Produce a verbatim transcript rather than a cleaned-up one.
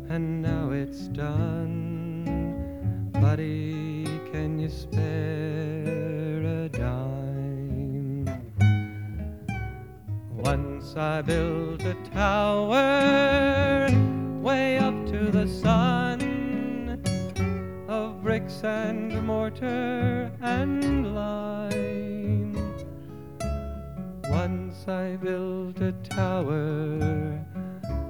and now it's done. Buddy, can you spare a dime? Once I built a tower way up to the sun, of bricks and mortar and lime. Once I built a tower